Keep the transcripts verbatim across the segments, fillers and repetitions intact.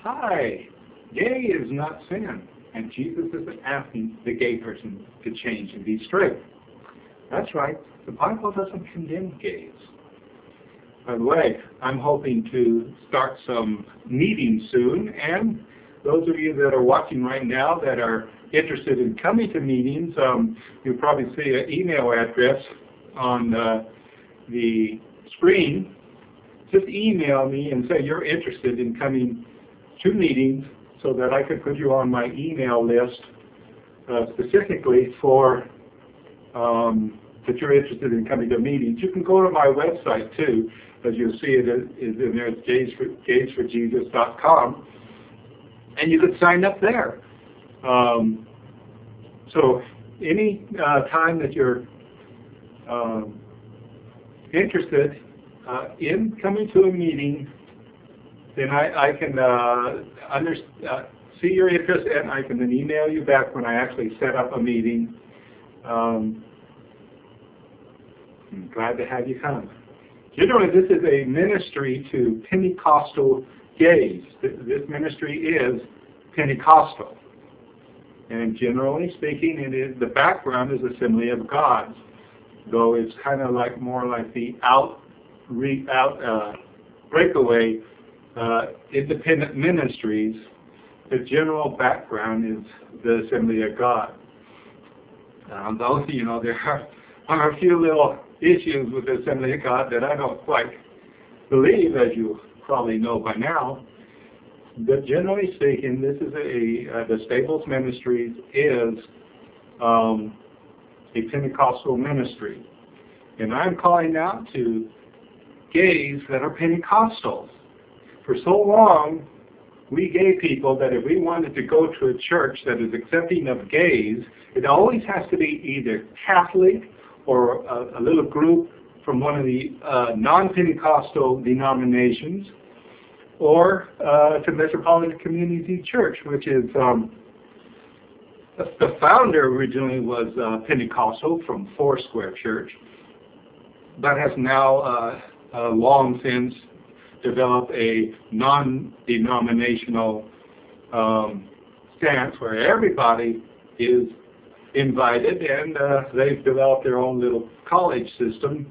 Hi, gay is not sin, and Jesus isn't asking the gay person to change and be straight. That's right, the Bible doesn't condemn gays. By the way, I'm hoping to start some meetings soon, and those of you that are watching right now that are interested in coming to meetings, um, you'll probably see an email address on uh, the screen. Just email me and say you're interested in coming to meetings so that I could put you on my email list uh, specifically for um, that you're interested in coming to meetings. You can go to my website too, as you'll see it is in there. It's gays for, gays for Jesus dot com, and you could sign up there. Um, so any uh, time that you're um, interested uh, in coming to a meeting, then I, I can uh, under, uh, see your interest, and I can then email you back when I actually set up a meeting. Um, I'm glad to have you come. Generally, this is a ministry to Pentecostal gays. This ministry is Pentecostal. And generally speaking, it is, the background is Assembly of God, though it's kind of like more like the out, re, out uh, breakaway uh, independent ministries. The general background is the Assembly of God. Um, though, you know, there are, are a few little issues with the Assembly of God that I don't quite believe, as you probably know by now. But generally speaking, this is a, uh, the Staples Ministries is um, a Pentecostal ministry. And I'm calling out to gays that are Pentecostals. For so long, we gay people, that if we wanted to go to a church that is accepting of gays, it always has to be either Catholic or a, a little group from one of the uh, non-Pentecostal denominations, or uh, to Metropolitan Community Church, which is, um, the founder originally was uh, Pentecostal from Foursquare Church, but has now uh, uh, long since developed a non-denominational um, stance where everybody is invited, and uh, they've developed their own little college system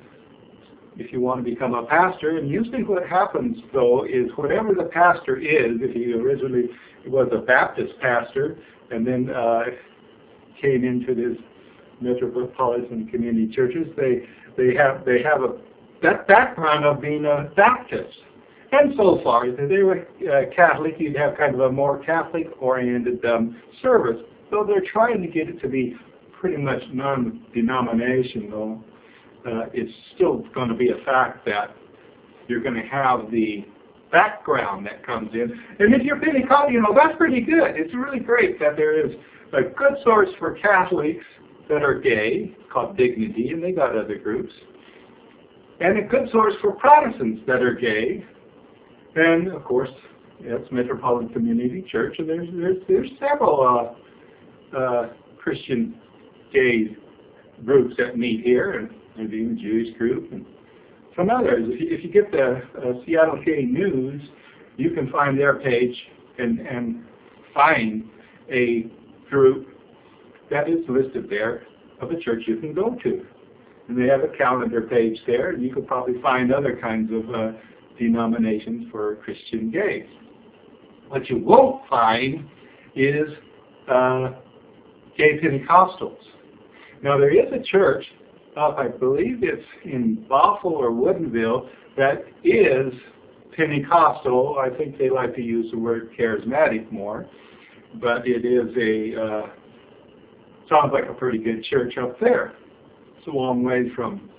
if you want to become a pastor. And usually what happens, though, is whatever the pastor is, if he originally was a Baptist pastor and then uh, came into this Metropolitan Community Churches, they they have they have a that background of being a Baptist. And so far, if they were uh, Catholic, you'd have kind of a more Catholic-oriented um, service. So they're trying to get it to be pretty much non-denominational. Uh, it's still going to be a fact that you're going to have the background that comes in. And if you're Pentecostal, you know, that's pretty good. It's really great that there is a good source for Catholics that are gay, called Dignity, and they got other groups. And a good source for Protestants that are gay. And, of course, that's Metropolitan Community Church, and there's, there's, there's several uh, uh, Christian gay groups that meet here, and there's even a Jewish group and some others. If you, if you get the uh, Seattle Gay News, you can find their page and, and find a group that is listed there of a church you can go to. And they have a calendar page there, and you could probably find other kinds of uh, denominations for Christian gays. What you won't find is uh, gay Pentecostals. Now, there is a church, uh, I believe it's in Bothell or Woodinville, that is Pentecostal. I think they like to use the word charismatic more, but it is a, uh, sounds like a pretty good church up there. It's a long way from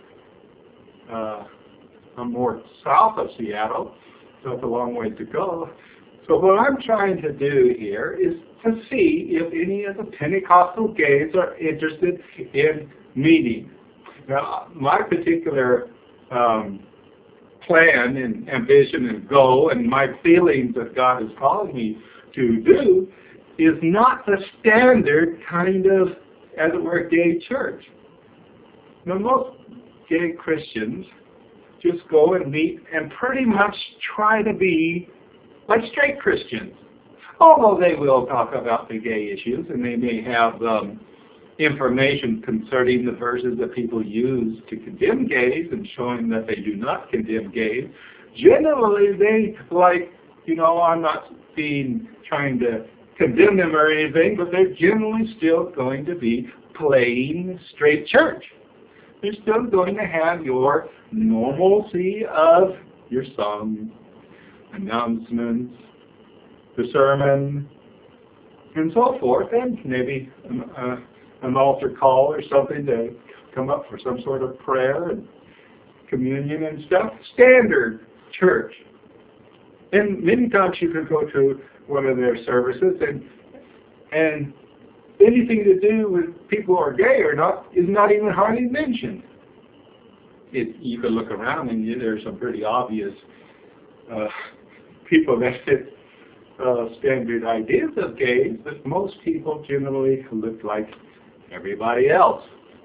uh, I'm more south of Seattle, so it's a long way to go. So what I'm trying to do here is to see if any of the Pentecostal gays are interested in meeting. Now, my particular um, plan and ambition and goal and my feelings that God is calling me to do is not the standard kind of, as it were, gay church. Now, most gay Christians just go and meet and pretty much try to be like straight Christians. Although they will talk about the gay issues, and they may have um, information concerning the verses that people use to condemn gays and showing that they do not condemn gays. Generally, they like, you know, I'm not being trying to condemn them or anything, but they're generally still going to be playing straight church. They're still going to have your normalcy of your song, announcements, the sermon, and so forth, and maybe uh, an altar call or something to come up for some sort of prayer and communion and stuff. Standard church. And many times you could go to one of their services and and anything to do with people who are gay or not is not even hardly mentioned. It, you could look around and you, there's some pretty obvious uh, people that fit uh, standard ideas of gays, but most people generally look like everybody else.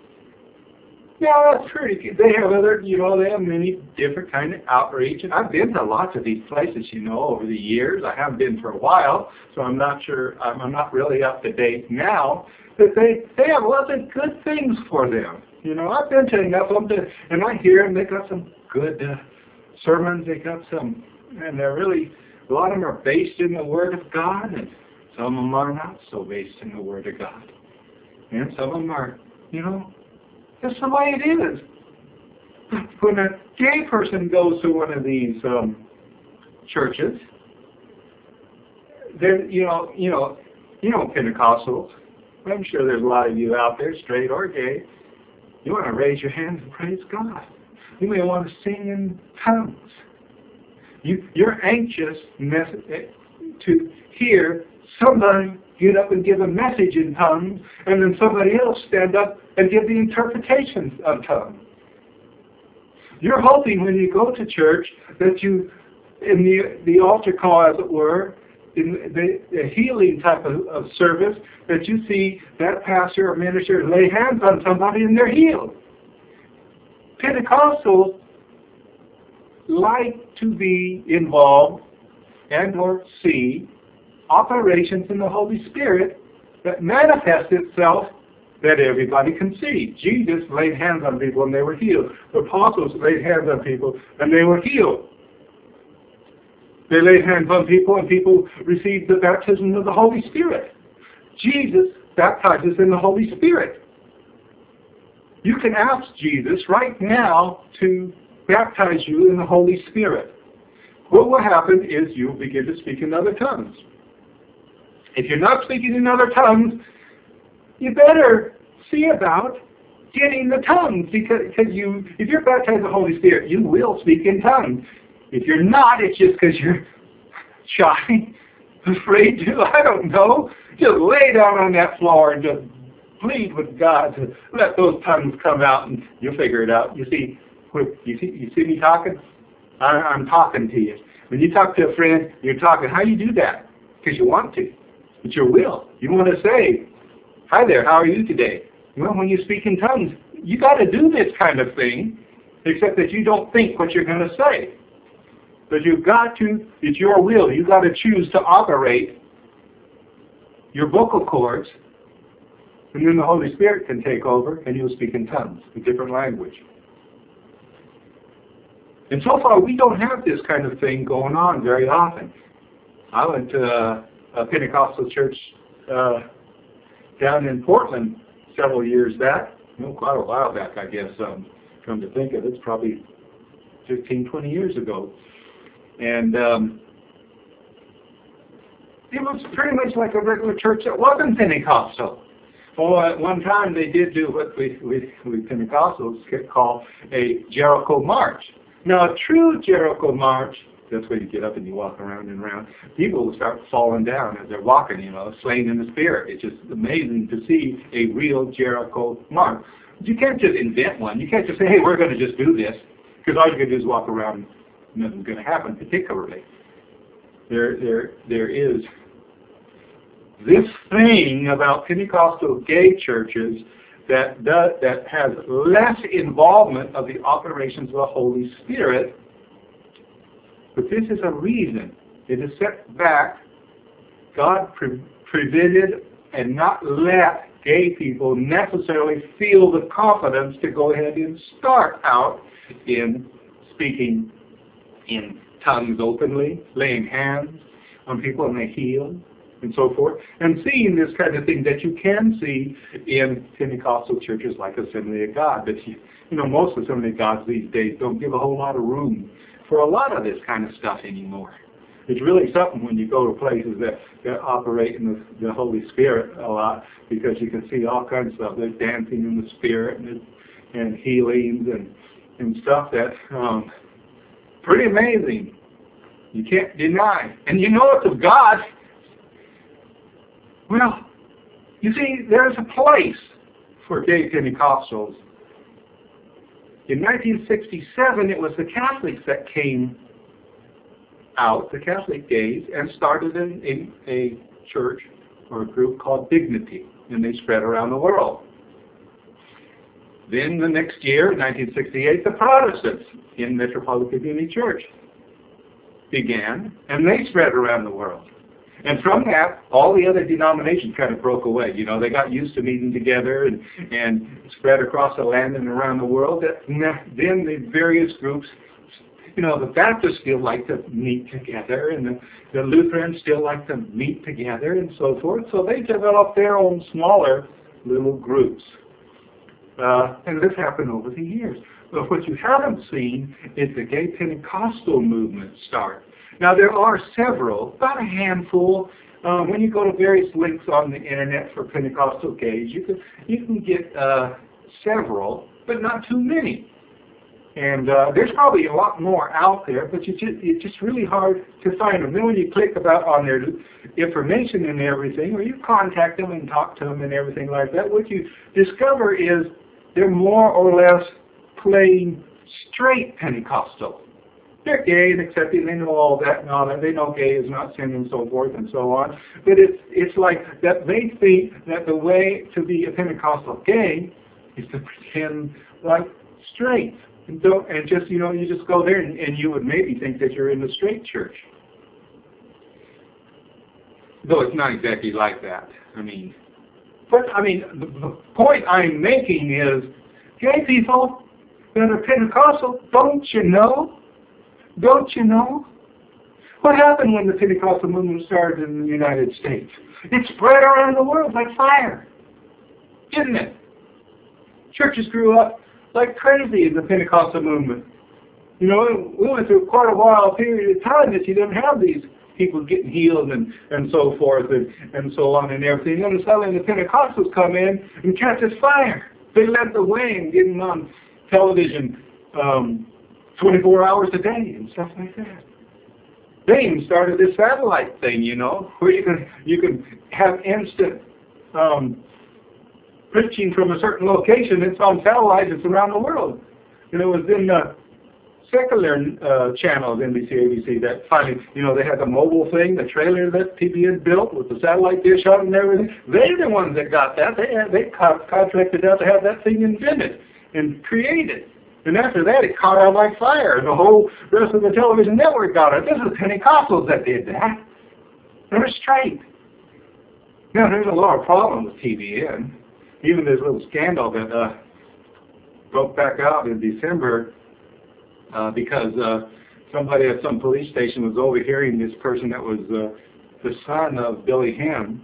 Yeah, that's pretty good. They have other, you know, they have many different kind of outreach, and I've been to lots of these places, you know, over the years. I haven't been for a while, so I'm not sure, I'm, I'm not really up to date now, but they, they have lots of good things for them. You know, I've been to enough of them, to, and I hear them, they got some good uh, sermons, they got some, and they're really, a lot of them are based in the Word of God, and some of them are not so based in the Word of God. And some of them are, you know, that's the way it is. When a gay person goes to one of these um, churches, they're, you know, you know, you know, Pentecostals. I'm sure there's a lot of you out there, straight or gay. You want to raise your hands and praise God. You may want to sing in tongues. You, you're anxious to hear somebody get up and give a message in tongues, and then somebody else stand up and give the interpretations of tongues. You're hoping when you go to church that you, in the the altar call, as it were, in the, the healing type of, of service, that you see that pastor or minister lay hands on somebody and they're healed. Pentecostals like to be involved and or see operations in the Holy Spirit that manifest itself that everybody can see. Jesus laid hands on people and they were healed. The apostles laid hands on people and they were healed. They laid hands on people and people received the baptism of the Holy Spirit. Jesus baptizes in the Holy Spirit. You can ask Jesus right now to baptize you in the Holy Spirit. What will happen is you'll begin to speak in other tongues. If you're not speaking in other tongues, you better see about getting the tongues, because, because you, if you're baptized in the Holy Spirit, you will speak in tongues. If you're not, it's just because you're shy, afraid to, I don't know, just lay down on that floor and just plead with God to let those tongues come out, and you'll figure it out. You see, you see, you see me talking? I, I'm talking to you. When you talk to a friend, you're talking. How do you do that? Because you want to. It's your will. You want to say, hi there, how are you today? Well, when you speak in tongues, you got to do this kind of thing, except that you don't think what you're going to say. But you've got to, it's your will. You've got to choose to operate your vocal cords, and then the Holy Spirit can take over, and you'll speak in tongues, a different language. And so far, we don't have this kind of thing going on very often. I went to a, a Pentecostal church uh, down in Portland several years back, well, quite a while back, I guess, um, come to think of it. It's probably fifteen, twenty years ago. And um, it was pretty much like a regular church that wasn't Pentecostal. Well, at one time they did do what we, we, we Pentecostals call a Jericho March. Now, a true Jericho March, that's where you get up and you walk around and around. People will start falling down as they're walking, you know, slain in the spirit. It's just amazing to see a real Jericho March. You can't just invent one. You can't just say, hey, we're going to just do this, because all you're going to do is walk around and nothing's going to happen particularly. There, there, there is this thing about Pentecostal gay churches that does, that has less involvement of the operations of the Holy Spirit. But this is a reason. It is set back. God pre- prevented and not let gay people necessarily feel the confidence to go ahead and start out in speaking in tongues openly, laying hands on people and they heal, and so forth, and seeing this kind of thing that you can see in Pentecostal churches like Assembly of God. But you, you know, most Assembly of Gods these days don't give a whole lot of room for a lot of this kind of stuff anymore. It's really something when you go to places that, that operate in the, the Holy Spirit a lot, because you can see all kinds of stuff. There's dancing in the Spirit and, and healings and, and stuff that um, pretty amazing. You can't deny. And you know it's of God. Well, you see, there's a place for gay Pentecostals. In nineteen sixty-seven, it was the Catholics that came out, the Catholic gays, and started in, in a church or a group called Dignity, and they spread around the world. Then the next year, nineteen sixty-eight, the Protestants in Metropolitan Community Church began, and they spread around the world. And from that, all the other denominations kind of broke away. You know, they got used to meeting together and, and spread across the land and around the world. Then the various groups, you know, the Baptists still like to meet together, and the, the Lutherans still like to meet together, and so forth. So they developed their own smaller little groups. Uh, and this happened over the years. But what you haven't seen is the gay Pentecostal movement start. Now, there are several, about a handful. Uh, when you go to various links on the internet for Pentecostal gays, you can, you can get uh, several, but not too many. And uh, there's probably a lot more out there, but you just, it's just really hard to find them. Then when you click about on their information and everything, or you contact them and talk to them and everything like that, what you discover is they're more or less plain straight Pentecostal. They're gay and accepting, they know all that and all that. They know gay is not sin and so forth and so on. But it's, it's like that they think that the way to be a Pentecostal gay is to pretend like straight. And, don't, and just, you know, you just go there and, and you would maybe think that you're in the straight church. Though it's not exactly like that. I mean, but I mean, the, the point I'm making is, gay people that are Pentecostal, don't you know? Don't you know? What happened when the Pentecostal movement started in the United States? It spread around the world like fire, didn't it? Churches grew up like crazy in the Pentecostal movement. You know, we went through quite a while period of time that you didn't have these people getting healed and, and so forth and, and so on and everything. And suddenly the Pentecostals come in and catch this fire. They led the way in getting on television um, twenty-four hours a day and stuff like that. They even started this satellite thing, you know, where you can you can have instant um, preaching from a certain location. It's on satellite. It's around the world. And it was in the secular uh, channels, N B C, A B C, that finally, you know, they had the mobile thing, the trailer that T V had built with the satellite dish on it and everything. They're the ones that got that. They had, they contracted out to have that thing invented and created. And after that, it caught on like fire. The whole rest of the television network got it. This is Pentecostals that did that. They're straight. Now, there's a lot of problems with T V N. Even this little scandal that uh, broke back out in December uh, because uh, somebody at some police station was overhearing this person that was uh, the son of Billy Ham,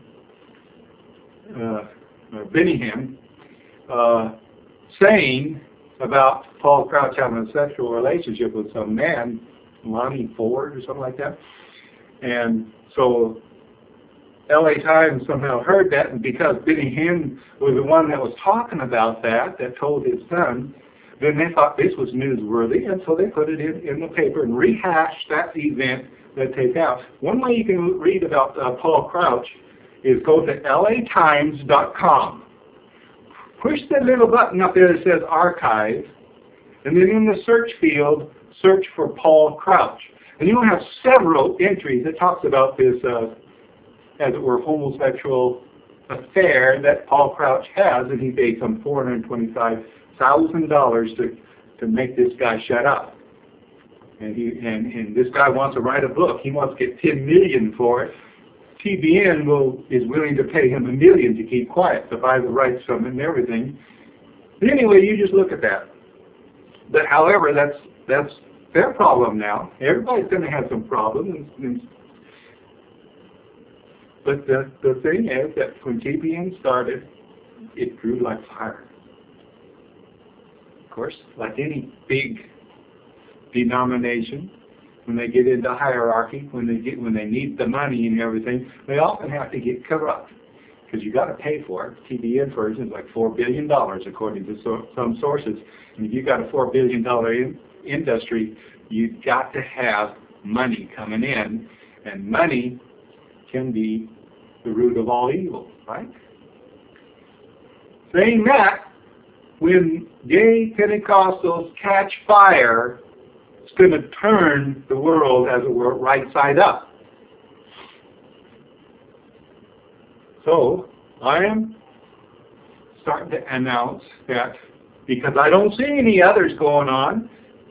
uh, or Benny Hinn, uh, saying about Paul Crouch having a sexual relationship with some man, Lonnie Ford or something like that. And so L A Times somehow heard that, and because Benny Hinn was the one that was talking about that, that told his son, then they thought this was newsworthy, and so they put it in, in the paper and rehashed that event that they found. One way you can read about uh, Paul Crouch is go to L A times dot com. Push the little button up there that says Archive, and then in the search field, search for Paul Crouch. And you'll have several entries that talks about this, uh, as it were, homosexual affair that Paul Crouch has, and he paid some four hundred twenty-five thousand dollars to, to make this guy shut up. And, he, and, and this guy wants to write a book. He wants to get ten million dollars for it. T B N will, is willing to pay him a million to keep quiet, to buy the rights from it and everything. Anyway, you just look at that. But however, that's that's their problem now. Everybody's going to have some problems. And, and, but the, the thing is that when T B N started, it grew like fire. Of course, like any big denomination, when they get into hierarchy, when they get when they need the money and everything, they often have to get corrupt because you got to pay for it. T B N, for instance, is like four billion dollars according to so, some sources. And if you got a four billion dollar in, industry, you've got to have money coming in, and money can be the root of all evil, right? Saying that, when gay Pentecostals catch fire, it's going to turn the world, as it were, right side up. So, I am starting to announce that, because I don't see any others going on.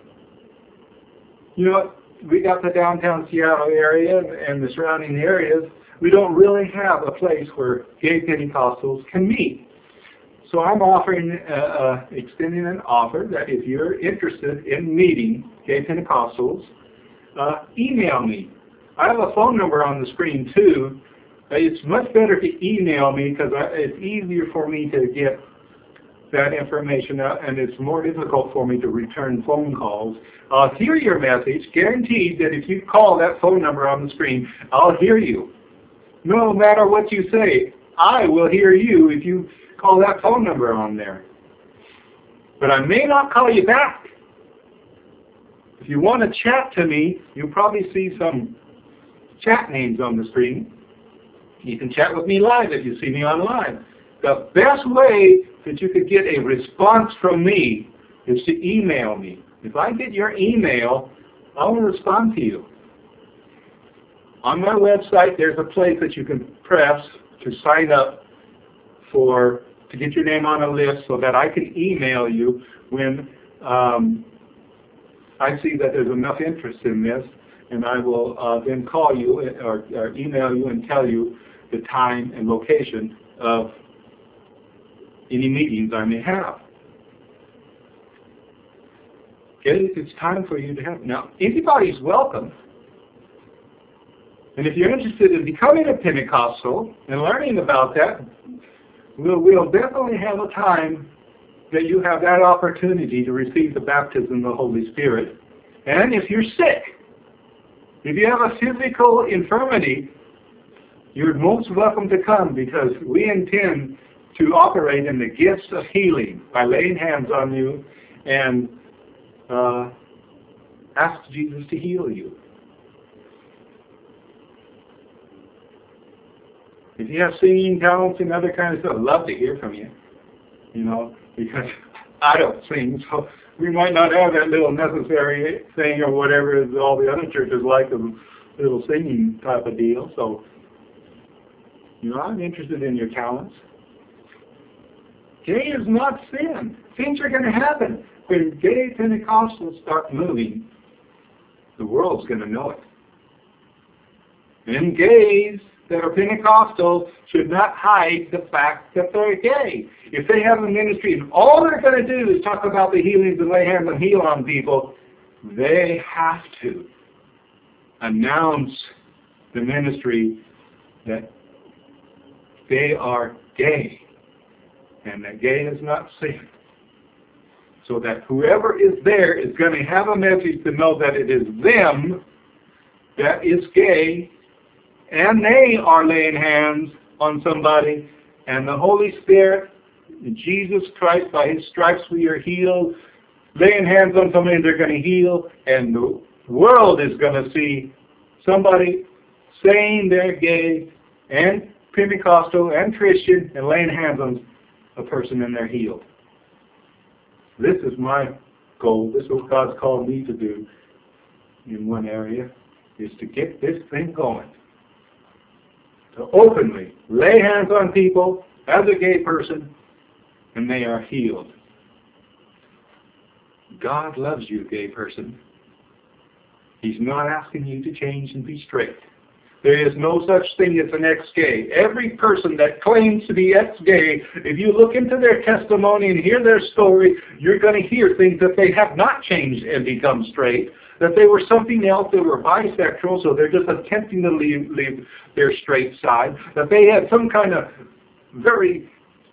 You know, we got the downtown Seattle area and the surrounding areas. We don't really have a place where gay Pentecostals can meet. So I'm offering, uh, uh, extending an offer that if you're interested in meeting gay Pentecostals, uh, email me. I have a phone number on the screen too. Uh, it's much better to email me because it's easier for me to get that information out, and it's more difficult for me to return phone calls. I'll hear your message, guaranteed that if you call that phone number on the screen, I'll hear you. No matter what you say, I will hear you if you call that phone number on there. But I may not call you back. If you want to chat to me, you'll probably see some chat names on the screen. You can chat with me live if you see me online. The best way that you could get a response from me is to email me. If I get your email, I will respond to you. On my website, there's a place that you can press to sign up for, to get your name on a list so that I can email you when um, I see that there's enough interest in this, and I will uh, then call you or, or email you and tell you the time and location of any meetings I may have. Okay, it's time for you to have. Now, anybody's welcome. And if you're interested in becoming a Pentecostal and learning about that, we'll, we'll definitely have a time that you have that opportunity to receive the baptism of the Holy Spirit. And if you're sick, if you have a physical infirmity, you're most welcome to come, because we intend to operate in the gifts of healing by laying hands on you and uh, ask Jesus to heal you. If you have singing talents and other kind of stuff, I'd love to hear from you. You know, because I don't sing, so we might not have that little necessary thing or whatever all the other churches like, a little singing type of deal. So, you know, I'm interested in your talents. Gay is not sin. Things are going to happen. When gay Pentecostals start moving, the world's going to know it. And gays that are Pentecostal should not hide the fact that they're gay. If they have a ministry and all they're going to do is talk about the healings and lay hands and heal on people, they have to announce the ministry that they are gay and that gay is not sin. So that whoever is there is going to have a message to know that it is them that is gay, and they are laying hands on somebody, and the Holy Spirit, Jesus Christ, by His stripes we are healed, laying hands on somebody they're going to heal, and the world is going to see somebody saying they're gay and Pentecostal and Christian and laying hands on a person and they're healed. This is my goal. This is what God's called me to do in one area, is to get this thing going. To openly lay hands on people as a gay person, and they are healed. God loves you, gay person. He's not asking you to change and be straight. There is no such thing as an ex-gay. Every person that claims to be ex-gay, if you look into their testimony and hear their story, you're going to hear things that they have not changed and become straight, that they were something else, they were bisexual, so they're just attempting to leave, leave their straight side, that they had some kind of very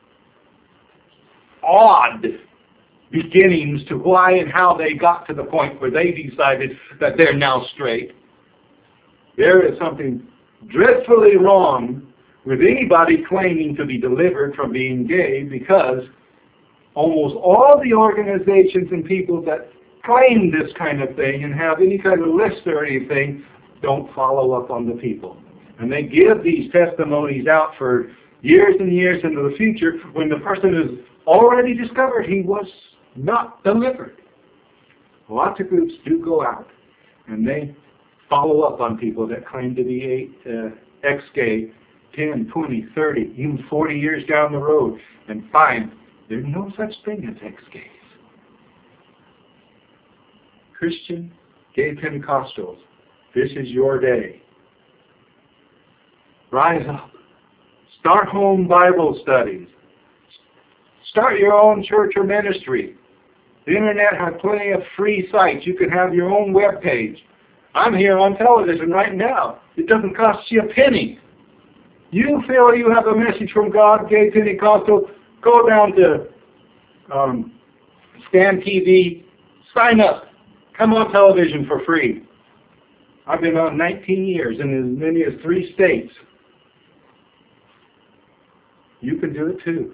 odd beginnings to why and how they got to the point where they decided that they're now straight. There is something dreadfully wrong with anybody claiming to be delivered from being gay, because almost all the organizations and people that claim this kind of thing and have any kind of list or anything don't follow up on the people. And they give these testimonies out for years and years into the future when the person has already discovered he was not delivered. Lots of groups do go out and they follow up on people that claim to be uh, ex-gay ten, twenty, thirty, even forty years down the road and find there's no such thing as ex-gays. Christian, gay Pentecostals, this is your day. Rise up. Start home Bible studies. Start your own church or ministry. The internet has plenty of free sites. You can have your own web page. I'm here on television right now. It doesn't cost you a penny. You feel you have a message from God, gay Pentecostal, go down to um, Stan T V, sign up, come on television for free. I've been on nineteen years in as many as three states. You can do it too.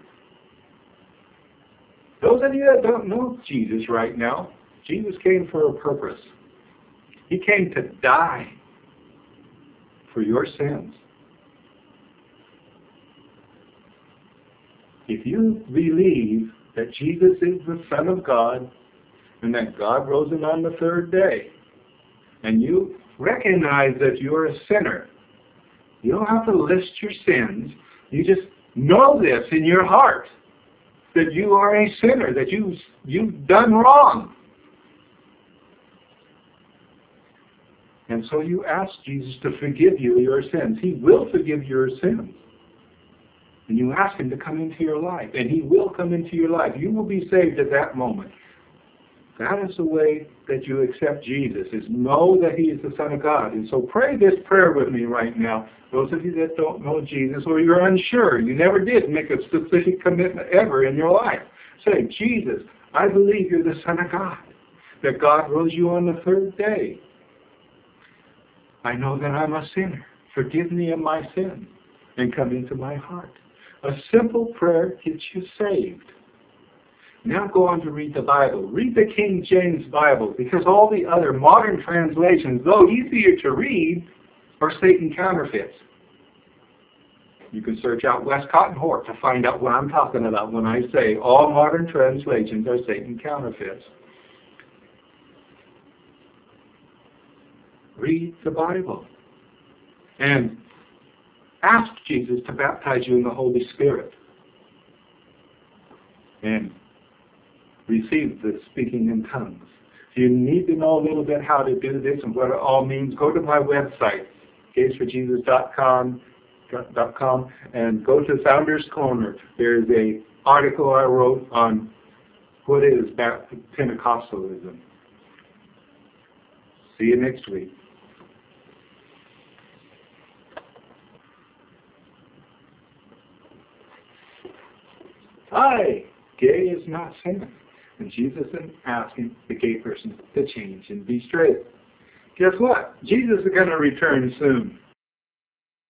Those of you that don't know Jesus right now, Jesus came for a purpose. He came to die for your sins. If you believe that Jesus is the Son of God and that God rose him on the third day, and you recognize that you're a sinner, you don't have to list your sins. You just know this in your heart, that you are a sinner, that you've, you've done wrong. And so you ask Jesus to forgive you your sins. He will forgive your sins. And you ask him to come into your life, and he will come into your life. You will be saved at that moment. That is the way that you accept Jesus, is know that he is the Son of God. And so pray this prayer with me right now. Those of you that don't know Jesus, or you're unsure, you never did make a specific commitment ever in your life. Say, Jesus, I believe you're the Son of God, that God rose you on the third day. I know that I'm a sinner. Forgive me of my sin and come into my heart. A simple prayer gets you saved. Now go on to read the Bible. Read the King James Bible, because all the other modern translations, though easier to read, are Satan counterfeits. You can search out Westcott and Hort to find out what I'm talking about when I say all modern translations are Satan counterfeits. Read the Bible and ask Jesus to baptize you in the Holy Spirit. And receive the speaking in tongues. If you need to know a little bit how to do this and what it all means, go to my website, gays for jesus dot com, and go to Founders Corner. There's an article I wrote on what is Pentecostalism. See you next week. Hi, gay is not sin. And Jesus is asking the gay person to change and be straight. Guess what? Jesus is going to return soon.